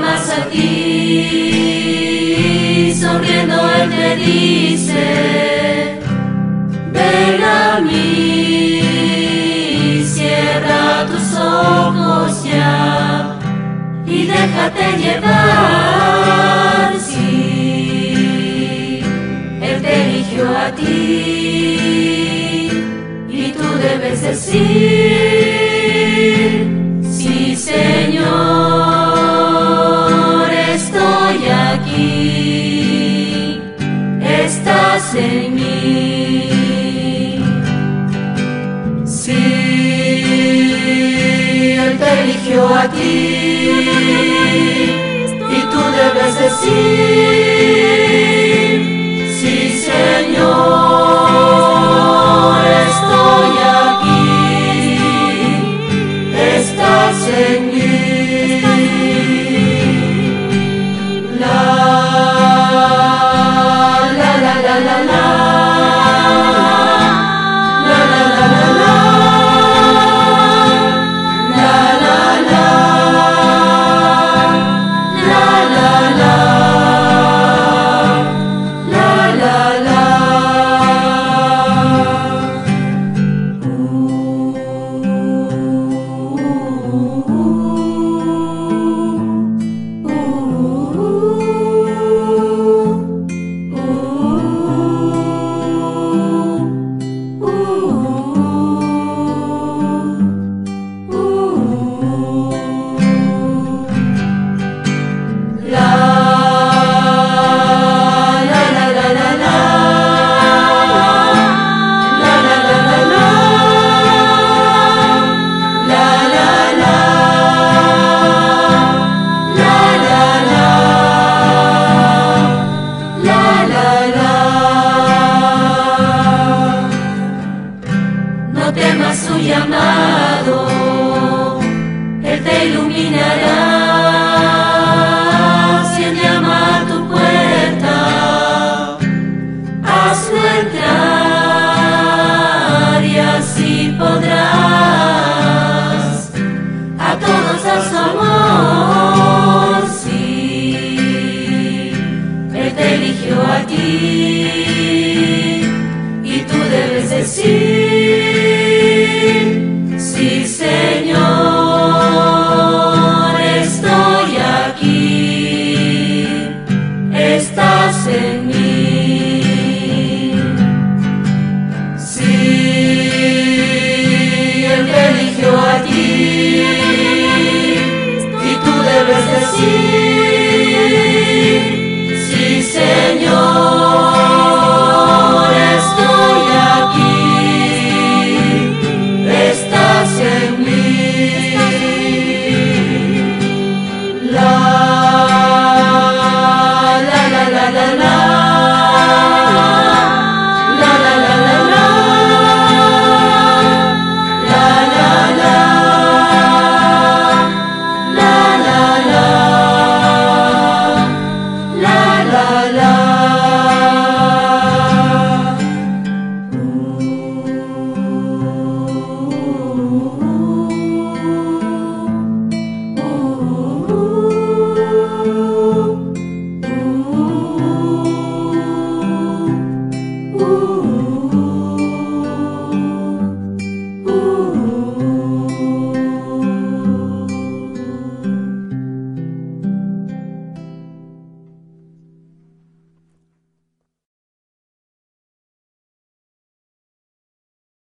temas a ti, sonriendo Él te dice, ven a mí, cierra tus ojos ya y déjate llevar, sí, Él te eligió a ti y tú debes decir, sí Señor, estoy aquí, estás en mí. Sí, Él te eligió a ti y tú debes decir, sí Señor, estoy aquí, estás en mí. La la la la la la. No temas su llamado, Él te iluminará. Si Él llama a tu puerta, hazlo entrar y así podrás a todos dar su amor. Sí, Él te eligió a ti y tú debes decir,